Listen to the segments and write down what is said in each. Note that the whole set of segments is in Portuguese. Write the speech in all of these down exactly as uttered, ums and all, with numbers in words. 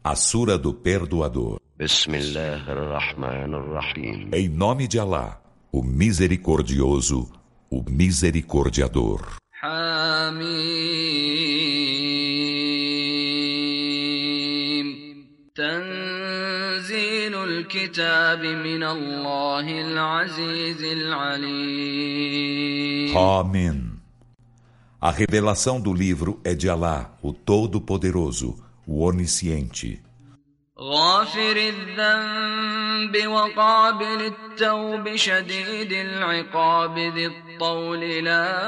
A Sura do Perdoador. Em nome de Alá, o Misericordioso, o Misericordiador. Hamim. Tanzilul Kitab min Allahil Azizil Alim. Hamim. A revelação do livro é de Alá, o Todo-Poderoso, o Onisciente. غافر الذنب وقابل التوب شديد العقاب ذي الطول لا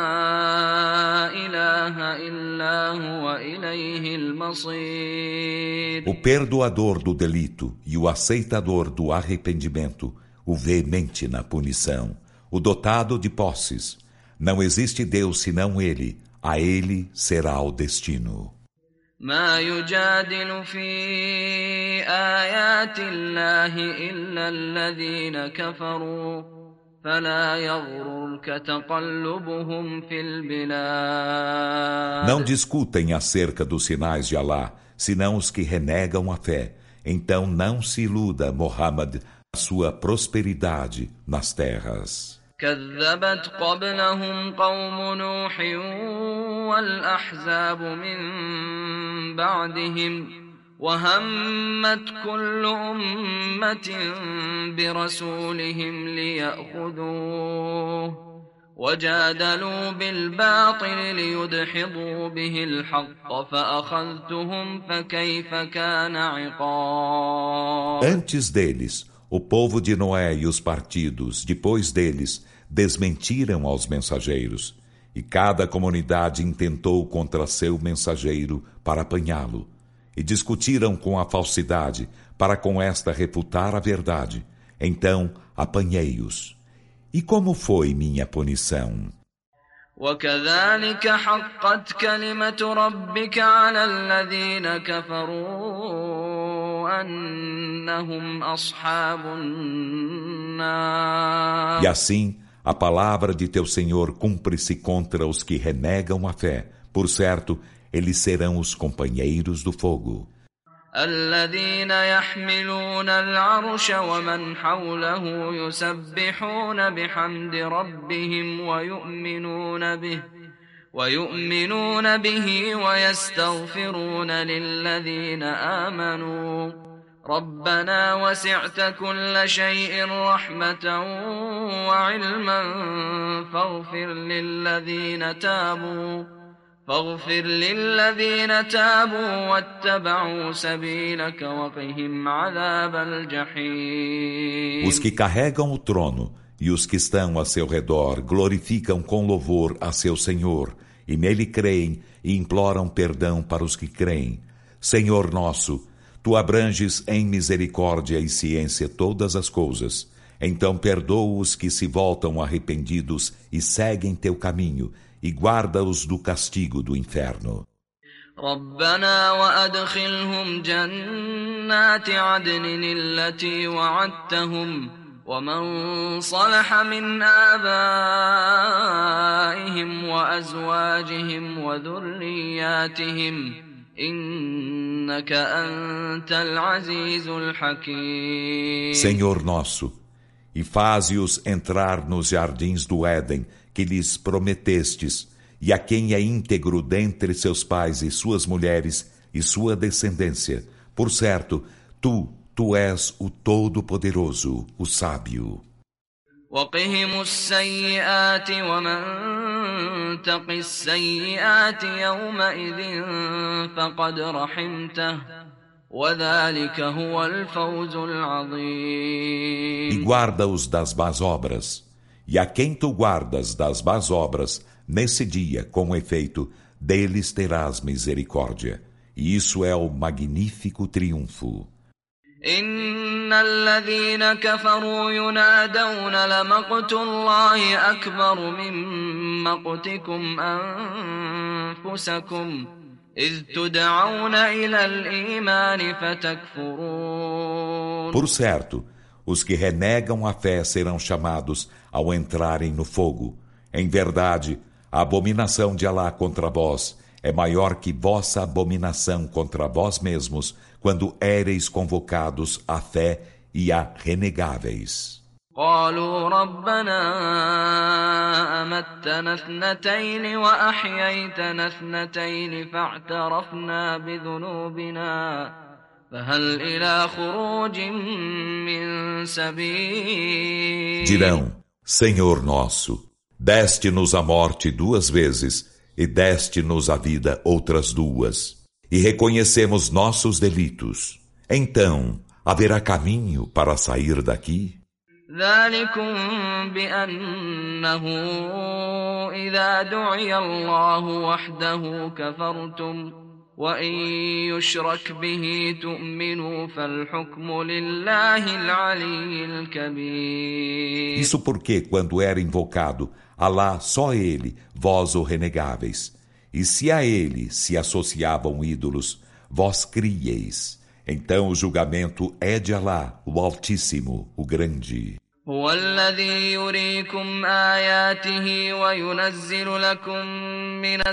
إله إلا هو إليه المصير. O perdoador do delito e o aceitador do arrependimento, o veemente na punição, o dotado de posses. Não existe Deus senão Ele, a Ele será o destino. ما يجادل في آيات الله إلا الذين كفروا فلا يغررك تقلبهم في البلاد. Não discutem acerca dos sinais de Alá, senão os que renegam a fé. Então não se iluda, Muhammad, a sua prosperidade nas terras. كذبت قبلهم قوم نوح والأحزاب من بعدهم وهمت كل أمة برسولهم ليأخذوه وجادلوا بالباطل ليدحضوا به الحق فأخذتهم فكيف كان عقاب. Antes deles, o povo de Noé e os partidos, depois deles, desmentiram aos mensageiros, e cada comunidade intentou contra seu mensageiro para apanhá-lo, e discutiram com a falsidade para com esta refutar a verdade. Então apanhei-os. E como foi minha punição? وكذلك حقت كلمة ربك على الذين كفروا أنهم أصحاب النار. E assim, a palavra de teu Senhor cumpre-se contra os que renegam a fé. Por certo, eles serão os companheiros do fogo. الذين يحملون العرش ومن حوله يسبحون بحمد ربهم ويؤمنون به ويؤمنون به ويستغفرون للذين آمنوا ربنا وسعت كل شيء رحمة وعلما فاغفر للذين تابوا فاغفر للذين تابوا واتبعوا سبيلك وقهم عذاب الجحيم. Os que carregam o trono e os que estão a seu redor glorificam com louvor a seu Senhor e nele creem e imploram perdão para os que creem. Senhor nosso, tu abranges em misericórdia e ciência todas as coisas. Então perdoa os que se voltam arrependidos e seguem teu caminho, e guarda-os do castigo do inferno. ربنا وأدخلهم جنات عدن التي وعدتهم ومن صلح من آبائهم وأزواجهم وذرياتهم إنك أنت العزيز الحكيم. Senhor nosso, e faze-os entrar nos jardins do Éden que lhes prometestes, e a quem é íntegro dentre seus pais e suas mulheres e sua descendência. Por certo, tu, tu és o Todo-Poderoso, o Sábio. وقهم السيئات ومن تق السيئات يومئذ فقد رحمته وذلك هو الفوز العظيم. E guarda-os das más obras. E a quem tu guardas das más obras, nesse dia, com efeito, deles terás misericórdia. E isso é o magnífico triunfo. إن الذين كفروا ينادون لمقت الله أكبر من مقتكم أنفسكم إذ تدعون إلى الإيمان فتكفرون. Por certo, os que renegam a fé serão chamados ao entrarem no fogo. Em verdade, a abominação de Alá contra vós é maior que vossa abominação contra vós mesmos, quando éreis convocados à fé e a renegáveis. قالوا ربنا أمتنا اثنتين وأحييتنا اثنتين فاعترفنا بذنوبنا فهل إلى خروج من سبيل. Dirão: Senhor nosso, deste-nos a morte duas vezes e deste-nos a vida outras duas, e reconhecemos nossos delitos. Então, haverá caminho para sair daqui? ذلكم بأنه إذا دعي الله وحده كفرتم وإن يشرك به تؤمنوا فالحكم لله العلي الكبير. Isso porque, quando era invocado Alá, só Ele, vós o renegáveis. E se a Ele se associavam ídolos, vós crieis. Então o julgamento é de Alá, o Altíssimo, o Grande. هو الذي يريكم آياته وينزل لكم من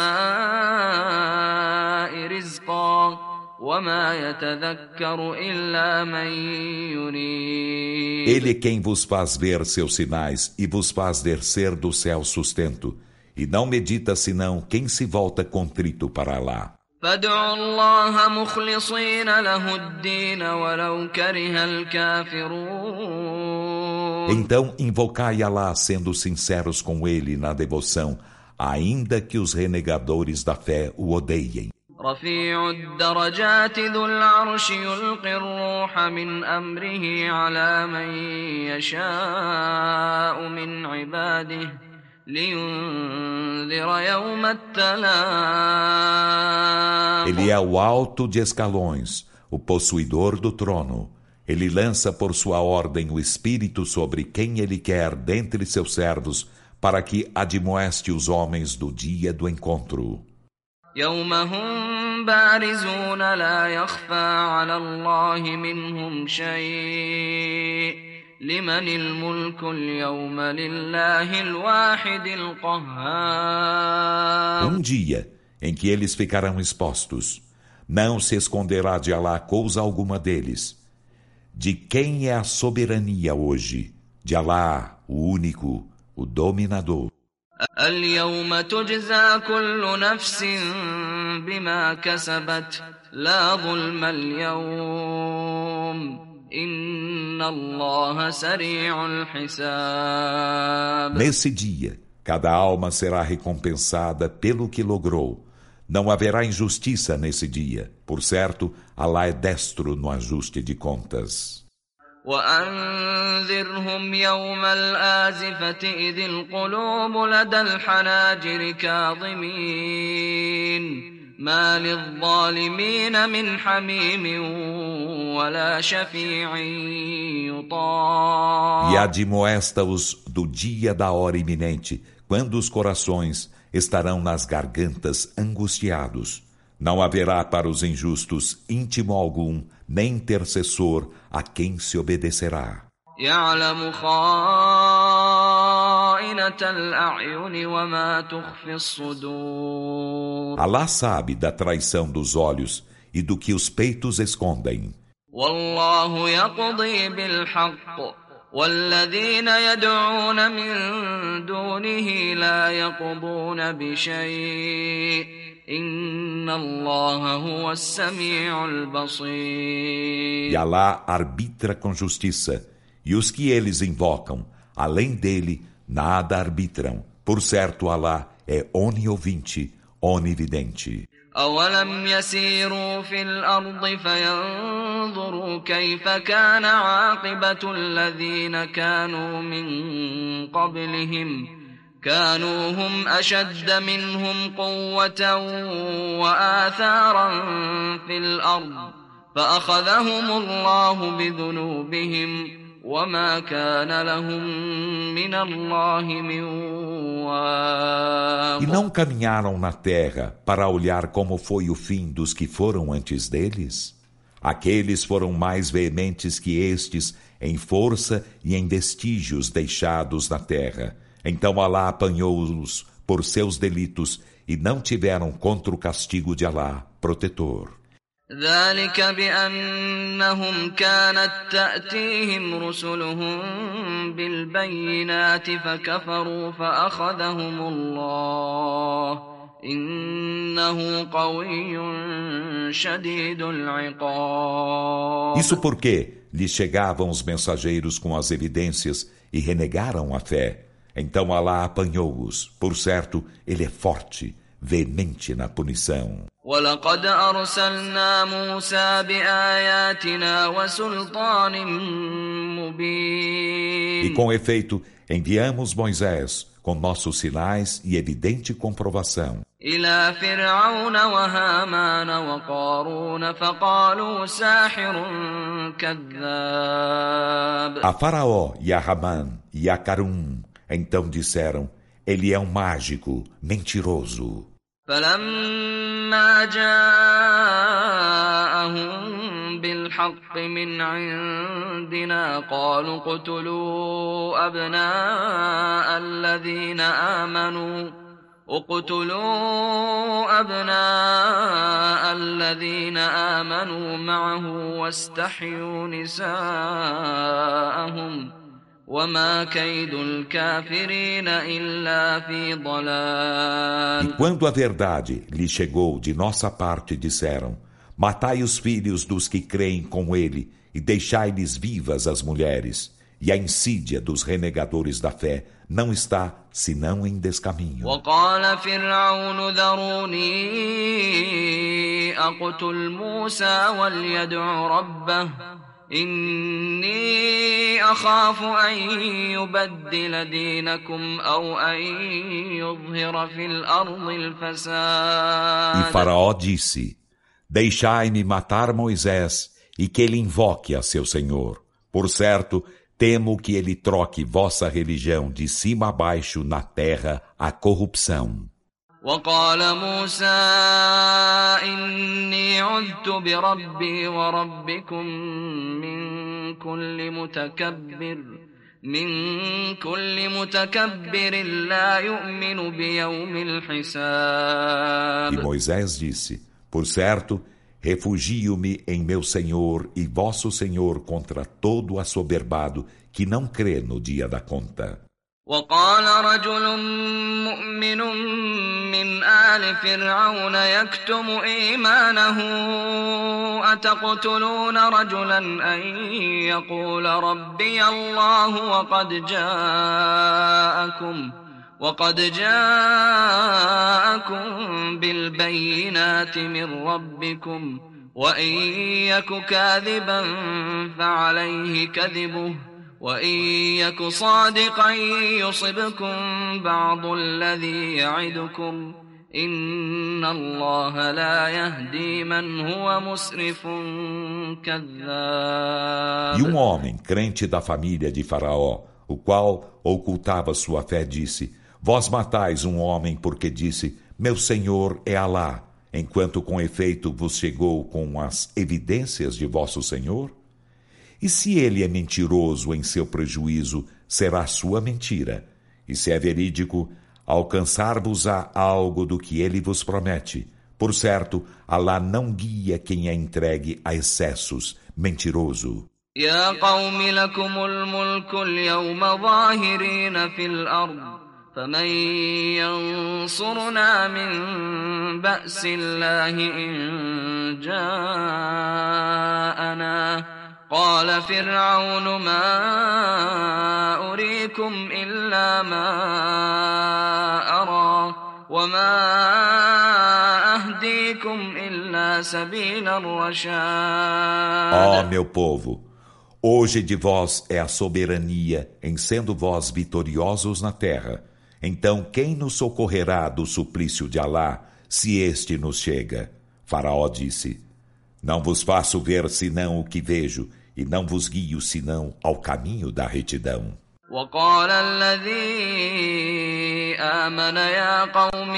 السماء رزقا وما يتذكر إلا من يريد. Ele é quem vos faz ver seus sinais e vos faz descer do céu sustento, e não medita senão quem se volta contrito para Alá. فادعوا الله مخلصين له الدين ولو كره الكافرون. Então invocai Alá sendo sinceros com Ele na devoção, ainda que os renegadores da fé o odeiem. رفيع الدرجات ذو العرش يلقي الروح من أمره على من يشاء من عباده لينذر يوم التلاق. Ele é o alto de escalões, o possuidor do trono. Ele lança por sua ordem o Espírito sobre quem Ele quer dentre seus servos, para que admoeste os homens do dia do encontro. يوم هم بارزون لا يخفى على الله منهم شيء لمن الملك اليوم لله الواحد القهار. Um dia em que eles ficarão expostos, não se esconderá de Alá coisa alguma deles. De quem é a soberania hoje? De Alá, o único, o dominador. اليوم تجزى كل نفس بما كسبت لا ظلم اليوم إن الله سريع الحساب. Nesse dia, cada alma será recompensada pelo que logrou. Não haverá injustiça nesse dia. Por certo, Alá é destro no ajuste de contas. وأنذرهم يوم الآزفة إذ القلوب لدى الحناجر كاظمين ما للظالمين من حميم ولا شفيع يطاع. E admoesta-os do dia da hora iminente, quando os corações estarão nas gargantas angustiados. Não haverá para os injustos íntimo algum, nem intercessor a quem se obedecerá. يعلم خائنة الأعين وما تخفي الصدور. Alá sabe da traição dos olhos e do que os peitos escondem. والله يقضي بالحق والذين يدعون من دونه لا يقضون بشيء إن الله هو السميع البصير. E Alá arbitra com justiça, e os que eles invocam, além dele, nada arbitram. Por certo, Alá é oniovinte, onividente. أولم يسيروا في الأرض فينظروا كيف كان عاقبة الذين كانوا من قبلهم كانوا هم أشد منهم قوة وآثارا في الأرض فأخذهم الله بذنوبهم وما كان لهم من الله من واق. E não caminharam na terra para olhar como foi o fim dos que foram antes deles? Aqueles foram mais veementes que estes em força e em vestígios deixados na terra. Então Alá apanhou-os por seus delitos e não tiveram contra o castigo de Alá protetor. ذلك بأنهم كانت تأتيهم رسلهم بالبينات فكفروا فأخذهم الله إنه قوي شديد العقاب. Isso porque lhes chegavam os mensageiros com as evidências e renegaram a fé. Então Alá apanhou-os. Por certo, ele é forte, veemente na punição. وَلَقَدْ أَرْسَلْنَا مُوسَى بِآيَاتِنَا وَسُلْطَانٍ مُبِينٍ. E com efeito, enviamos Moisés com nossos sinais e evidente comprovação إِلَى فِرْعَوْنَ وَهَامَانَ وَقَارُونَ فَقَالُوا سَاحِرٌ كَذَّابٌ. a Faraó e a Ramã e a Carum. Então disseram, ele é um mágico, mentiroso. فَلَمَّا جَاءَهُم بِالْحَقِّ مِنْ عِندِنَا قَالُوا اقْتُلُوا أَبْنَاءَ الَّذِينَ آمَنُوا اقْتُلُوا أَبْنَاءَ الَّذِينَ آمَنُوا مَعَهُ وَاسْتَحْيُوا نِسَاءَهُمْ وَمَا كَيْدُ الْكَافِرِينَ إِلَّا فِي ضَلَالٍ. E quando a verdade lhe chegou de nossa parte, disseram, matai os filhos dos que creem com ele e deixai-lhes vivas as mulheres. E a insídia dos renegadores da fé não está senão em descaminho. وَقَالَ فِرْعَوْنُ ذَرُونِي أَقْتُلْ مُوسَى وَلْيَدْعُ رَبَّهُ إِنِّي أَخَافُ أَن يُبَدِّلَ دِينَكُمْ أَوْ أَن يُظْهِرَ فِي الْأَرْضِ الْفَسَادَ. E Faraó disse, deixai-me matar Moisés e que ele invoque a seu Senhor. Por certo, temo que ele troque vossa religião de cima a baixo na terra a corrupção. وقال موسى إني عذت بربي وربكم من كل متكبر من كل متكبر لا يؤمن بيوم الحساب. E Moisés disse, por certo, refugio-me em meu Senhor e vosso Senhor contra todo assoberbado que não crê no dia da conta. وقال رجل مؤمن من آل فرعون يكتم إيمانه أتقتلون رجلا أن يقول ربي الله وقد جاءكم وقد جاءكم بالبينات من ربكم وإن يك كاذبا فعليه كذبه وَإِن يَكُ صَادِقًا يُصِبْكُم بَعْضُ الَّذِي يَعِدُكُمْ إِنَّ اللَّهَ لَا يَهْدِي مَنْ هُوَ مُسْرِفٌ كَذَّابٌ. E um homem, crente da família de Faraó, o qual ocultava sua fé, disse, vós matais um homem porque disse, meu Senhor é Alá, enquanto com efeito vos chegou com as evidências de vosso Senhor? E se ele é mentiroso em seu prejuízo, será sua mentira. E se é verídico, alcançar-vos-á algo do que ele vos promete. Por certo, Alá não guia quem é entregue a excessos, mentiroso. يا قوم لكم الملك اليوم ظاهرين في الأرض فمن ينصرنا من بأس الله إن جاءنا قال فرعون ما أريكم إلا ما أرى وما أهديكم إلا سبيل الرشاد. Ó meu povo, hoje de vós é a soberania em sendo vós vitoriosos na terra. Então quem nos socorrerá do suplício de Alá, se este nos chega? Faraó disse, não vos faço ver senão o que vejo, e não vos guio senão ao caminho da retidão. وقال الذي آمن يا قوم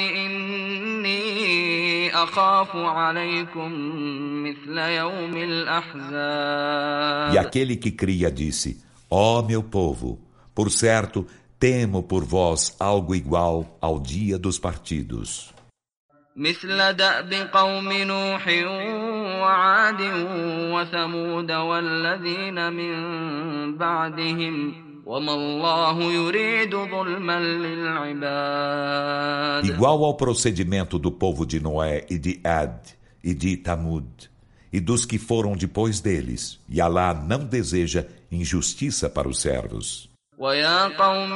إني أخاف عليكم مثل يوم الأحزاب. E aquele que cria disse, ó meu povo, por certo, temo por vós algo igual ao dia dos partidos. مثل دأب قوم نوح وعاد وثمود والذين من بعدهم وما الله يريد ظلما للعباد. Igual ao procedimento do povo de Noé e de Ad e de Tamud e dos que foram depois deles, e Alá não deseja injustiça para os servos. ويا قوم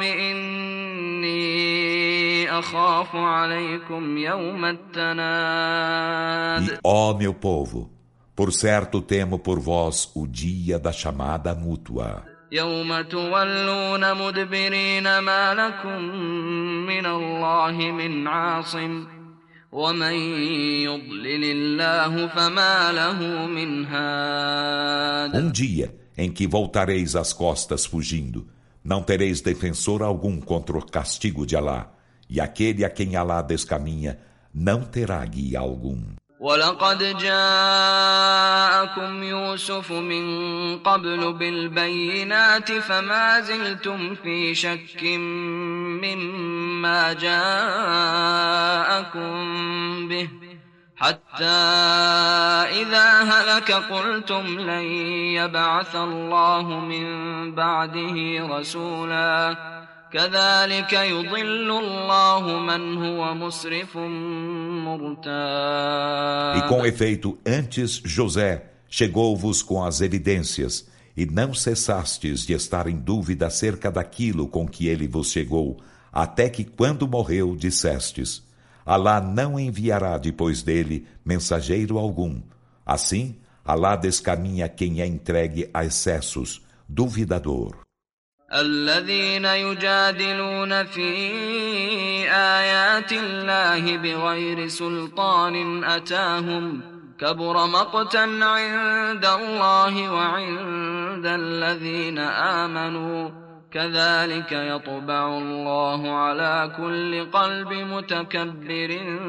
إني أخاف عليكم يوم التناد. E, ó meu povo, por certo temo por vós o dia da chamada mútua. يوم تولون مدبرين ما لكم من الله من عاصم ومن يضلل الله فما له من هاد. Um dia em que voltareis as costas fugindo, não tereis defensor algum contra o castigo de Alá, e aquele a quem Alá descaminha não terá guia algum. وَلَقَدْ جَاءَكُمْ يُوسُفُ مِنْ قَبْلُ بِالْبَيِّنَاتِ فَمَا زِلْتُمْ فِي شَكٍّ مِّمَّا جَاءَكُمْ بِهِ حَتَّى إِذَا هَلَكَ قُلْتُمْ لَنْ يَبْعَثَ اللَّهُ مِنْ بَعْدِهِ رَسُولًا كَذَلِكَ يُضِلُّ اللَّهُ مَنْ هُوَ مُسْرِفٌ مُرْتَابٌ. E com efeito, antes José chegou-vos com as evidências, e não cessastes de estar em dúvida acerca daquilo com que ele vos chegou, até que quando morreu dissestes: Alá não enviará depois dele mensageiro algum. Assim, Alá descaminha quem é entregue a excessos, duvidador. الذين يجادلون في آيات الله بغير سلطان أتاهم كبر مقتا عند الله وعند الذين آمنوا كذلك يطبع الله على كل قلب متكبر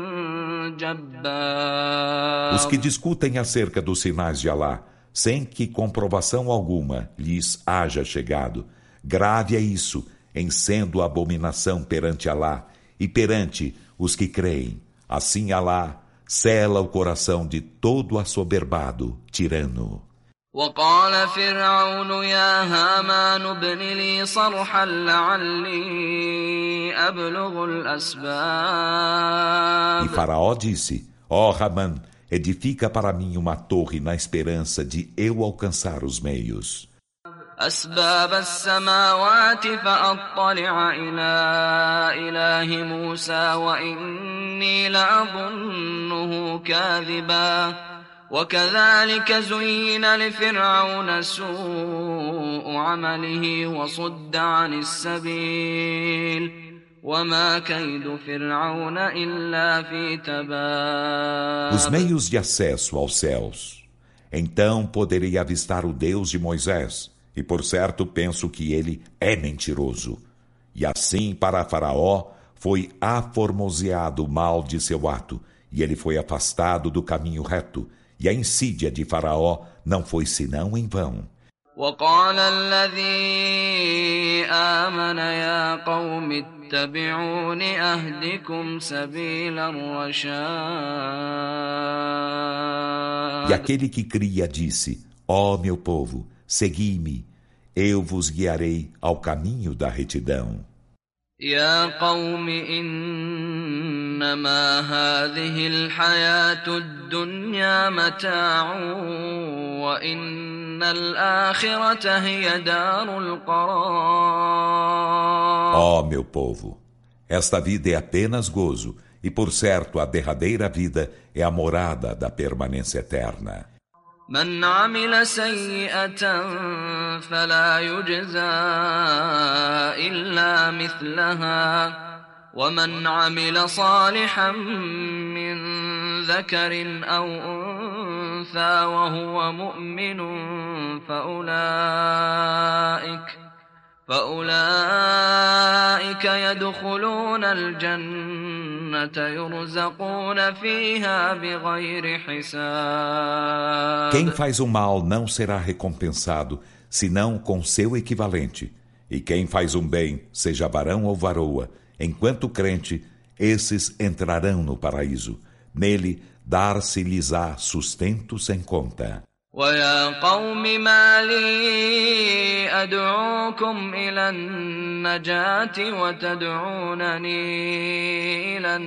جبار. Os que discutem acerca dos sinais de Alá, sem que comprovação alguma lhes haja chegado, grave é isso, em sendo abominação perante Alá e perante os que creem. Assim Alá sela o coração de todo assoberbado tirano. وقال فرعون يا هامان ابن لي صرحا لعلي أبلغ الأسباب. E Faraó disse: ó Ramã, edifica para mim uma torre na esperança de eu alcançar os meios. أسباب السماوات فأطلع إلى إله موسى وإني لأظنه كاذبا وكذلك زين لفرعون سوء عمله وصد عن السبيل وما كيد فرعون إلا في تباب. Os meios de acesso aos céus. Então poderei avistar o Deus de Moisés, e por certo penso que ele é mentiroso. E assim para Faraó foi aformoseado o mal de seu ato, e ele foi afastado do caminho reto, e a insídia de Faraó não foi senão em vão. وقال الذي آمن يا قوم اتبعون أهدكم سبيل الرشاد. E aquele que cria disse: ó meu povo, segui-me, eu vos guiarei ao caminho da retidão. يا قوم إنما هذه الحياة الدنيا متاع وإن الآخرة هي دار القرار. Ó meu povo, esta vida é apenas gozo, e por certo a derradeira vida é a morada da permanência eterna. من عمل سيئة فلا يجزى إلا مثلها ومن عمل صالحا من ذكر أو أنثى وهو مؤمن فأولئك فأولئك يدخلون الجنة يرزقون فيها بغير حساب. Quem faz o mal não será recompensado, senão com seu equivalente. E quem faz um bem, seja varão ou varoa, enquanto crente, esses entrarão no paraíso, Nele, dar-se-lhes-á sustento sem conta. وَيَا قَوْمِ مَا لِي أَدْعُوكُمْ إِلَى النَّجَاةِ وَتَدْعُونَنِي إِلَى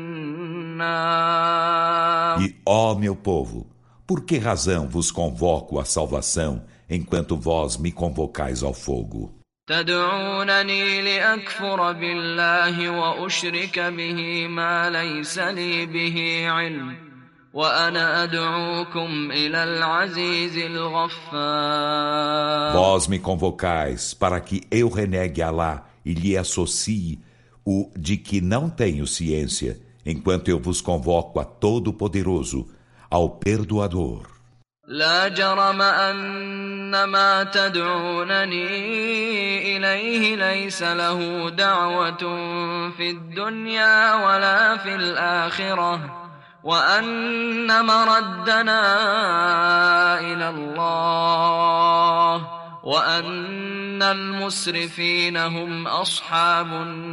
النَّارِ. E, ó meu povo, por que razão vos convoco à salvação, enquanto vós me convocais ao fogo? تدعونني لأكفر بالله وأشرك به ما ليس لي به علم وأنا أدعوكم إلى العزيز الغفار. Vós me convocais para que eu renegue Alá e lhe associe o de que não tenho ciência, enquanto eu vos convoco a Todo-Poderoso, ao Perdoador. لا جرم أن ما تدعونني إليه ليس له دعوة في الدنيا ولا في الآخرة وأن مردنا إلى الله وأن المسرفين هم أصحاب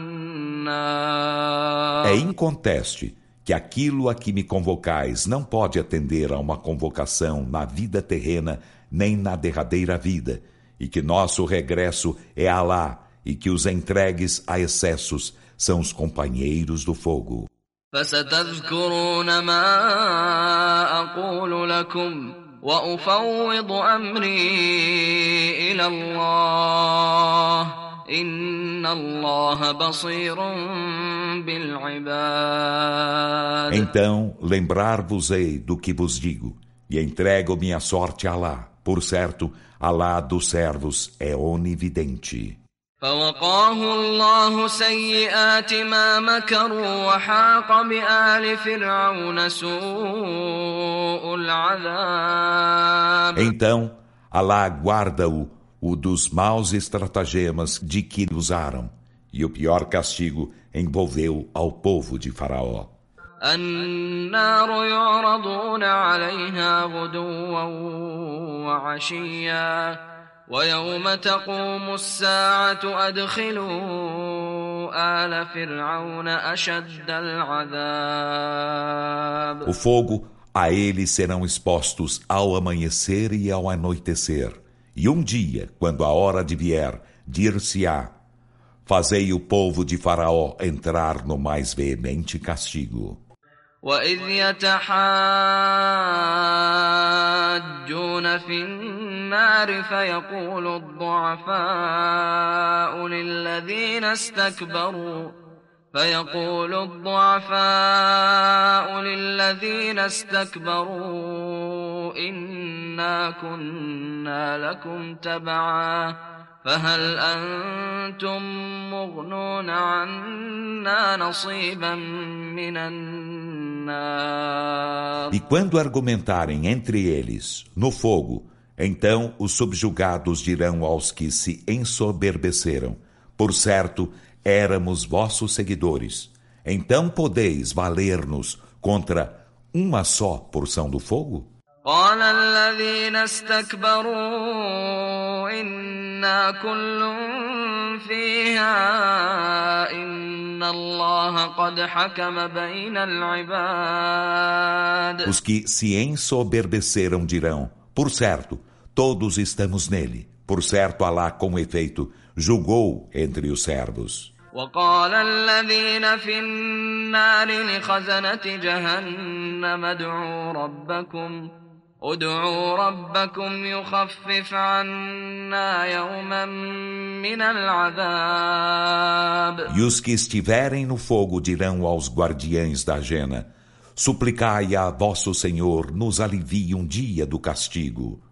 النار. É inconteste que aquilo a que me convocais não pode atender a uma convocação na vida terrena nem na derradeira vida, e que nosso regresso é a Alá, e que os entregues a excessos são os companheiros do fogo. فستذكرون ما أقول لكم وأفوض أمري إلى الله إن الله بصير بالعباد. Então lembrar-vos-ei do que vos digo, e entrego minha sorte a Alá. Por certo, Alá dos servos é onividente. فوقاه الله سيئات ما مكروا وحاق بآل فرعون سوء العذاب. Então, Alá guarda-o o dos maus estratagemas de que usaram, e o pior castigo envolveu ao povo de Faraó. النار يعرضون عليها غدوا وعشيا ويوم تقوم الساعة أدخلوا آل فرعون أشد العذاب. O fogo, a eles serão expostos ao amanhecer e ao anoitecer. E um dia, quando a hora de vier, dir-se-á: fazei o povo de Faraó entrar no mais veemente castigo. وَإِذْ يَتَحَاجُّونَ فِي النَّارِ فَيَقُولُ الضُّعَفَاءُ لِلَّذِينَ اسْتَكْبَرُوا فَيَقُولُ الضُّعَفَاءُ لِلَّذِينَ اسْتَكْبَرُوا إِنَّا كُنَّا لَكُمْ تَبَعًا فهل أنتم مغنون عنا نصيبا من النار. E quando argumentarem entre eles no fogo, então os subjugados dirão aos que se ensoberbeceram: por certo, éramos vossos seguidores. Então podeis valer-nos contra uma só porção do fogo? قال الذين استكبروا إنا كل فيها إن الله قد حكم بين العباد. Os que se ensoberbeceram dirão: por certo, todos estamos nele. Por certo, Alá, com efeito, julgou entre os servos. وقال الذين في النار لخزنة جهنم ادعوا ربكم ادعوا ربكم يخفف عنا يوما من العذاب. E os que estiverem no fogo dirão aos guardiães da jena: suplicai a vosso Senhor nos alivie um dia do castigo.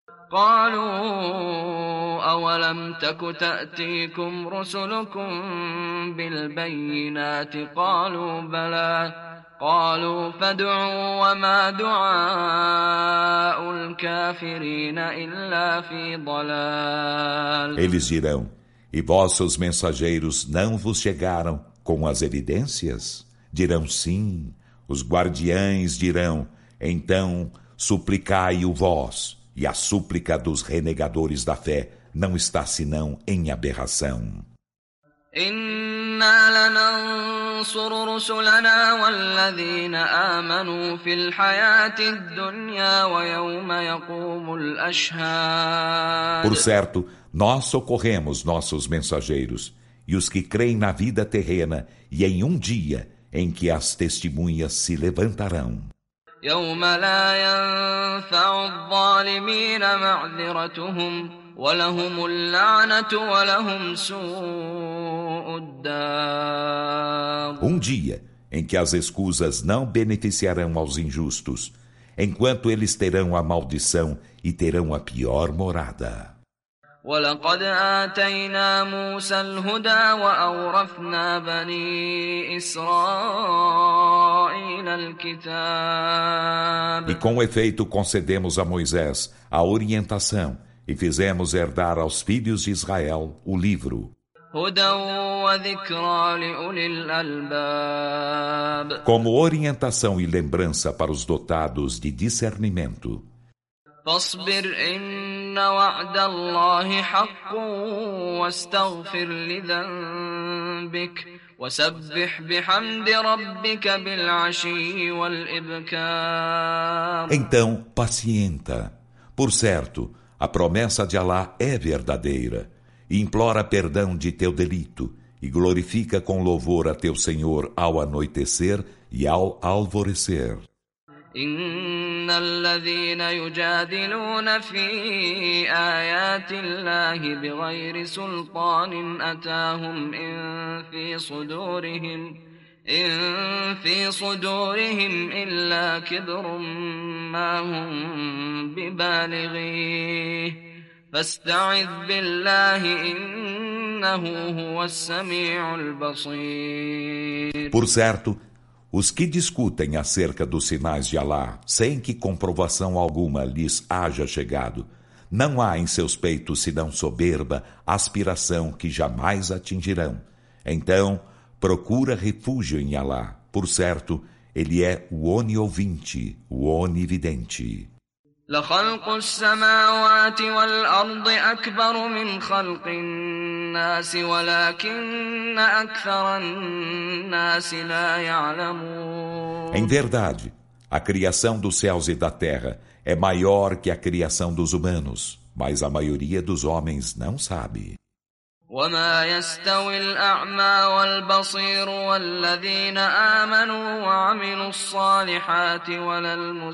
قالوا أولم تك تأتيكم رسلكم بالبينات قالوا بلى قالوا فادعوا وما دعاء الكافرين إلا في ضلال. Eles dirão: e vossos mensageiros não vos chegaram com as evidências? Dirão sim. Os guardiães dirão: então suplicai-o vós. E a súplica dos renegadores da fé não está senão em aberração. إنا لننصر رسلنا والذين آمنوا في الحياة الدنيا ويوم يقوم الأشهاد. Por certo, nós socorremos nossos mensageiros e os que creem na vida terrena e em um dia em que as testemunhas se levantarão. يوم لا ينفع الظالمين معذرتهم ولهم اللعنة ولهم سوء الدار. Um dia em que as escusas não beneficiarão aos injustos, enquanto eles terão a maldição e terão a pior morada. ولقد آتينا موسى الهدى وأورثنا بني إسرائيل الكتاب. E com efeito concedemos a Moisés a orientação e fizemos herdar aos filhos de Israel o livro. هدى وذكرى لأولي الألباب. Como orientação e lembrança para os dotados de discernimento. فاصبر إن وعد الله حق واستغفر لذنبك وسبح بحمد ربك بالعشي والإبكار. Então, pacienta. Por certo, a promessa de Alá é verdadeira. E implora perdão de teu delito e glorifica com louvor a teu Senhor ao anoitecer e ao alvorecer. إن الذين يجادلون في آيات الله بغير سلطان أتاهم إن في صدورهم إن في صدورهم إلا كبر ما هم ببالغيه فاستعذ بالله إنه هو السميع البصير. Por certo, os que discutem acerca dos sinais de Alá, sem que comprovação alguma lhes haja chegado, não há em seus peitos senão soberba, aspiração que jamais atingirão. Então, procura refúgio em Alá. Por certo, ele é o oniovinte, o onividente. لخلق السماوات والأرض أكبر من خلق الناس ولكن أكثر الناس لا يعلمون. Em verdade, a criação dos céus e da terra é maior que a criação dos humanos, mas a maioria dos homens não sabe. وما يستوي الأعمى والبصير والذين آمنوا وعملوا الصالحات ولا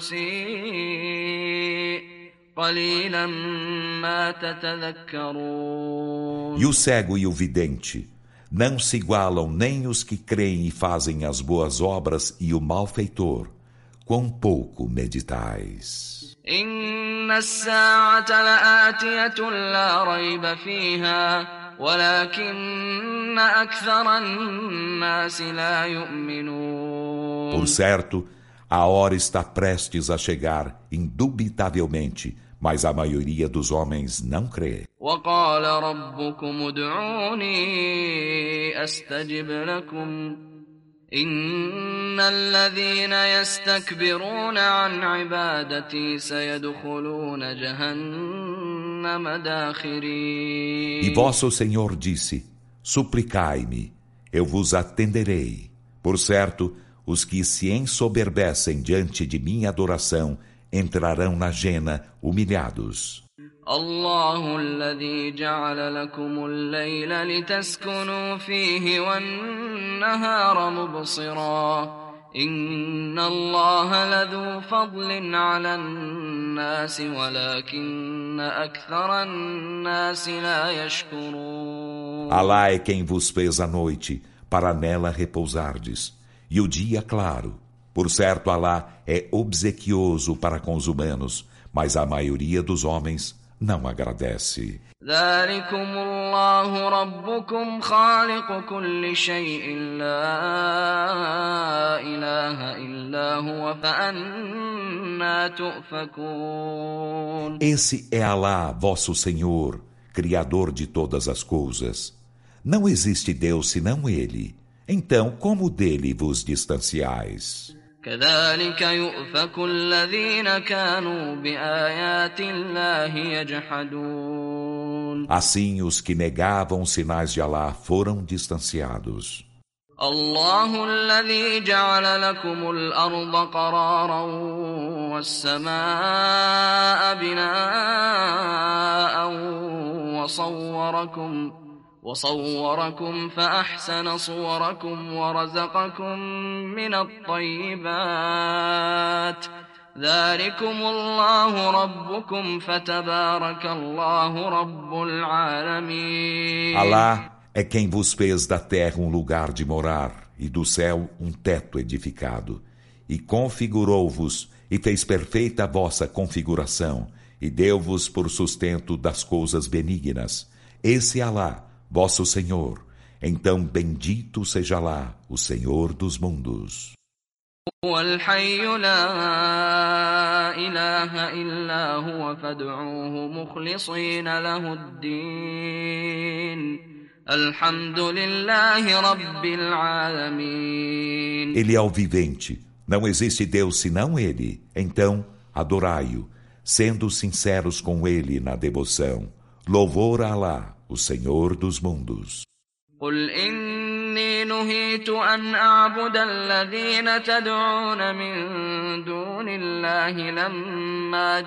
المسيء قليلا ما تتذكرون. E o cego e o vidente não se igualam nem os que creem e fazem as boas obras e o malfeitor. Quão pouco meditais. إن الساعة لآتية لا ريب فيها ولكن أكثر الناس لا يؤمنون. Por certo, a hora está prestes a chegar, indubitavelmente, mas a maioria dos homens não crê. وقال ربكم ادعوني أستجب لكم إن الذين يستكبرون عن عبادتي سيدخلون جهنم داخرين. E vosso Senhor disse, suplicai-me, eu vos atenderei. Por certo, os que se ensoberbecem diante de minha adoração entrarão na jena humilhados. الله الذي جعل لكم الليل لتسكنوا فيه والنهار مبصرا إن الله لذو فضل على الناس ولكن أكثر الناس لا يشكرون. Alá é quem vos fez a noite para nela repousardes e o dia claro. Por certo, Alá é obsequioso para com os humanos, mas a maioria dos homens não agradece. ذلكم الله ربكم خالق كل شيء لا إله إلا هو فأنى تؤفكون. Esse é Alá, vosso Senhor, Criador de todas as coisas. Não existe Deus senão Ele. Então, como dele vos distanciais? كذلك يؤفك الذين كانوا بآيات الله يجحدون. Assim os que negavam os sinais de Alá foram distanciados. الله الذي جعل لكم الأرض قرارا والسماء بناء وصوركم وصوركم فأحسن صوركم ورزقكم من الطيبات ذلكم الله ربكم فتبارك الله رب العالمين. Alá é quem vos fez da terra um lugar de morar e do céu um teto edificado, e configurou-vos e fez perfeita a vossa configuração, e deu-vos por sustento das coisas benignas. Esse é Alá, vosso Senhor. Então bendito seja Alá, o Senhor dos mundos. هو الحي لا إله إلا هو فادعوه مخلصين له الدين الحمد لله رب العالمين. Ele é o vivente, não existe Deus senão Ele, então adorai-o, sendo sinceros com Ele na devoção. Louvor a Alá, o Senhor dos mundos. قل إني نهيت أن أعبد الذين تدعون من دون الله لما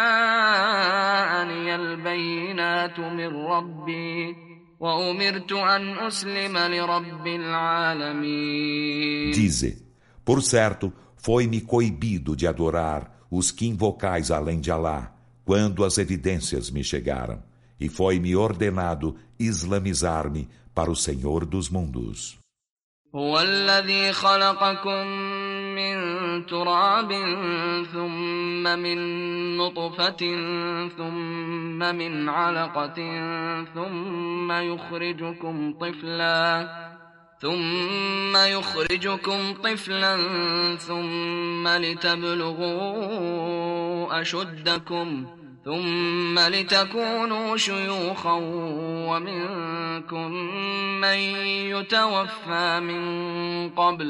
جاءني البينات من ربي وأمرت أن أسلم لرب العالمين. Dize, por certo, foi-me coibido de adorar os que invocais além de Alá, quando as evidências me chegaram, e foi-me ordenado islamizar-me para o Senhor dos mundos. هو الذي خلقكم من تراب ثم من نطفة ثم من علقة ثم يخرجكم طفلا ثم يخرجكم طفلا ثم لتبلغوا أشدكم ثم لتكونوا شيوخا ومنكم من يتوفى من قبل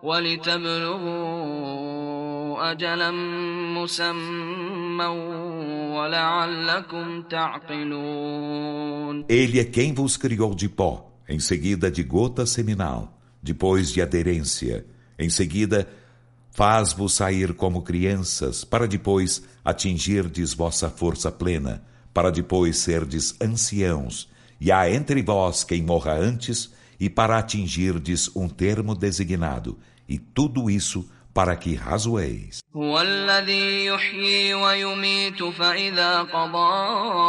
ولتبلغوا أجلا مسمى ولعلكم تعقلون. Ele é quem vos criou de pó, em seguida de gota seminal, depois de aderência, em seguida faz-vos sair como crianças, para depois atingirdes vossa força plena, para depois serdes anciãos, e há entre vós quem morra antes, e para atingirdes um termo designado, e tudo isso para que razoeis. هو الذي يحيي ويميت فإذا قضى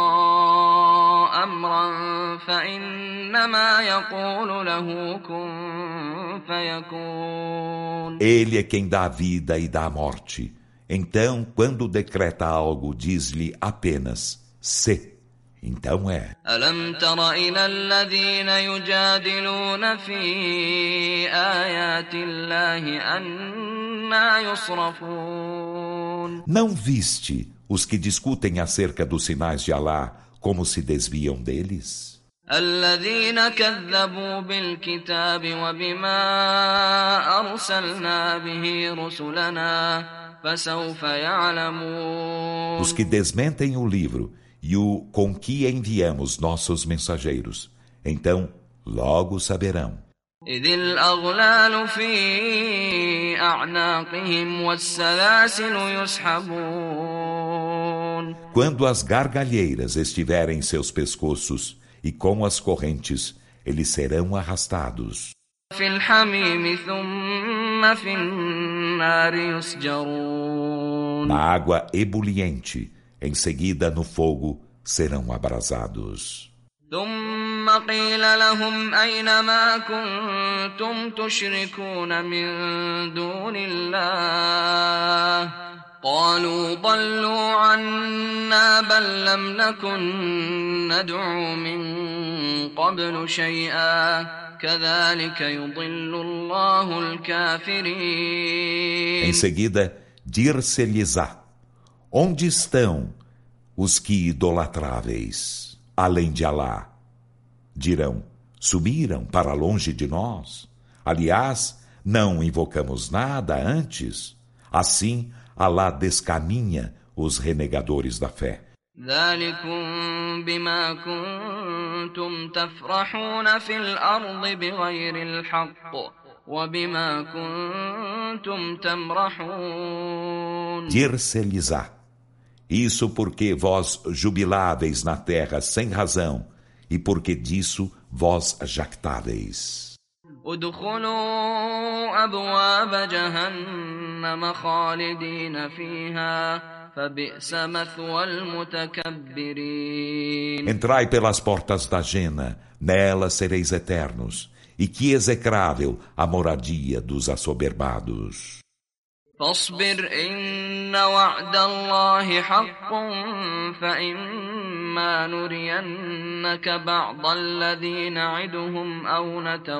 أمرا فإنما يقول له كن فيكون. Ele é quem dá a vida e dá a morte. Então, quando decreta algo, diz-lhe apenas se. Então é. ألم تر إلى الذين يجادلون في آيات الله أنى يصرفون. Não viste os que discutem acerca dos sinais de Alá, como se desviam deles? الذين كذبوا بالكتاب وبما أرسلنا به رسلنا فسوف يعلمون. Os que desmentem o livro e o com que enviamos nossos mensageiros, então logo saberão. إذ الأغلال في أعناقهم والسلاسل يسحبون. Quando as gargalheiras estiverem em seus pescoços e com as correntes, eles serão arrastados. في الحميم ثم في النار يسجرون. Na água ebuliente, em seguida no fogo, serão abrasados. ثم قيل لهم أين ما كنتم تشركون من دون الله قالوا ضلوا عنا بل لم نكن ندعو من قبل شيئا كذلك يضل الله الكافرين. Em seguida, dir-se-lhes-á: onde estão os que idolatráveis, além de Alá? Dirão: subiram para longe de nós. Aliás, Não invocamos nada antes? Assim, Alá descaminha os renegadores da fé. ذلكم بما كنتم تفرحون في الأرض بغير الحق وبما كنتم تمرحون. Dir-se-lhes-á: isso porque vós jubiláveis na terra sem razão, e porque disso vós jactáveis. ادخلوا أبواب جهنم خالدين فيها فبئس مثوى المتكبرين. Entrai pelas portas da Jena, nela sereis eternos, e que execrável a moradia dos assoberbados. فاصبر إن وعد الله حق فإما نرينك بعض الذي نعدهم أو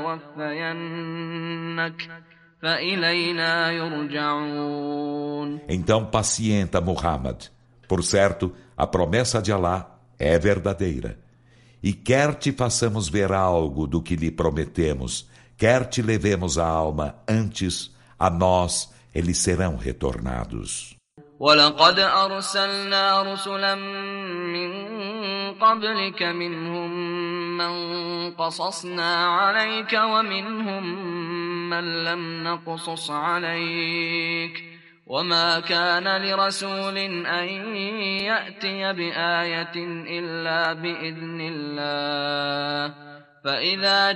نتوفينك فإلينا يرجعون. Então pacienta, Muhammad. Por certo, a promessa de Alá é verdadeira. E quer te façamos ver algo do que lhe prometemos, quer te levemos a alma antes, a nós eles serão retornados. ولقد أرسلنا رسلا من قبلك منهم من قصصنا عليك ومنهم من لم نقصص عليك وما كان لرسول أن يأتي بآية إلا بإذن الله فإذا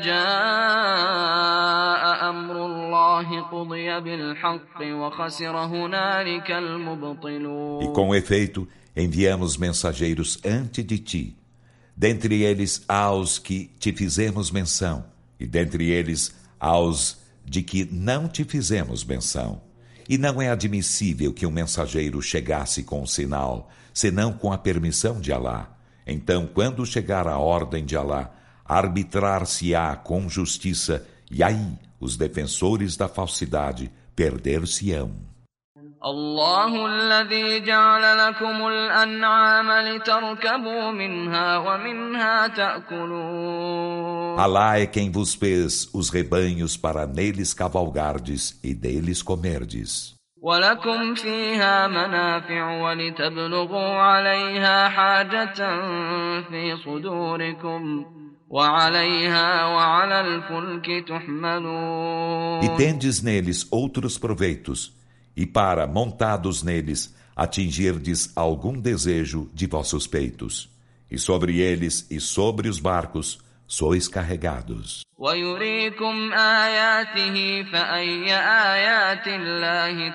جاء أمر الله قضي بالحق وخسر هنالك المبطلون. E com efeito, enviamos mensageiros antes de ti. Dentre eles, aos que te fizemos menção, e dentre eles, aos de que não te fizemos menção. E não é admissível que um mensageiro chegasse com um sinal, senão com a permissão de Alá. Então, quando chegar a ordem de Alá, arbitrar-se-á com justiça, e aí os defensores da falsidade perder-se-ão. الله الذي جعل لكم الأنعام لتركبوا منها ومنها تأكلون. Alá é quem vos fez os rebanhos para neles cavalgardes e deles comerdes. ولكم فيها منافع ولتبلغوا عليها حاجة في صدوركم وعليها وعلى الفلك تحملون. E tendes neles outros proveitos, e para, montados neles, atingirdes algum desejo de vossos peitos. E sobre eles e sobre os barcos sois carregados. ويريكم آياته فأي آيات الله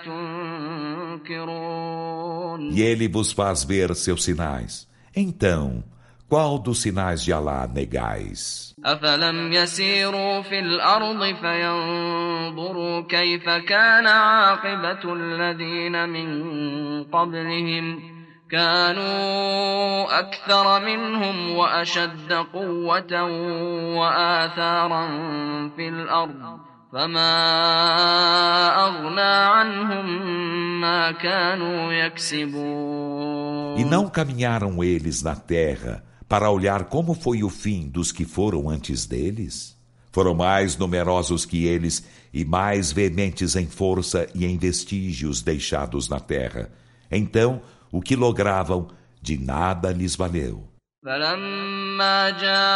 تنكرون. E ele vos faz ver seus sinais. Então, qual dos sinais de Alá negais? أفلم يسيروا في الأرض فينظروا كيف كان عاقبة الذين من قبلهم كانوا أكثر منهم وأشد قوة وآثارا في الأرض فما أغنى عنهم ما كانوا يكسبون. E não caminharam eles na terra para olhar como foi o fim dos que foram antes deles? Foram mais numerosos que eles e mais veementes em força e em vestígios deixados na terra. Então, o que logravam, de nada lhes valeu. فلما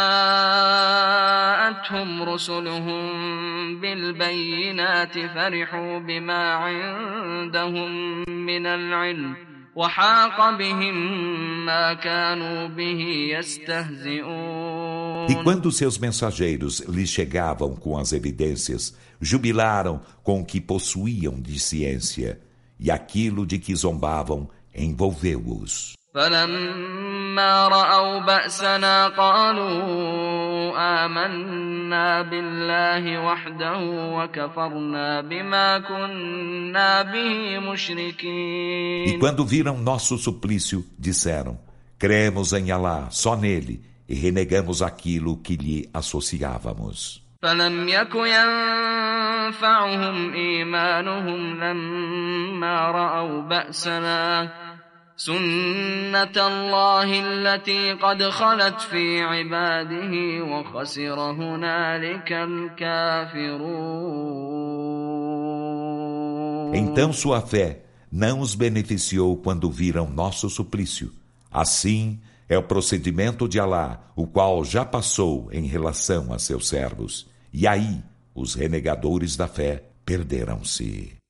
جاءتهم رسلهم بالبينات فرحوا بما عندهم من العلم وحاق بهم ما كانوا به يستهزئون. E quando seus mensageiros lhes chegavam com as evidências, jubilaram com o que possuíam de ciência, e aquilo de que zombavam envolveu-os. فلما رأوا بأسنا قالوا آمنا بالله وحده وكفرنا بما كنا به مشركين. E quando viram nosso suplício, disseram: cremos em Alá, só nele, e renegamos aquilo que lhe associávamos. فلم يك ينفعهم إيمانهم لما رأوا بأسنا سنة الله التي قد خلت في عباده وخسر هنالك الكافرون. Então sua fé não os beneficiou quando viram nosso suplício. Assim é o procedimento de Alá, o qual já passou em relação a seus servos. E aí, os renegadores da fé perderam-se.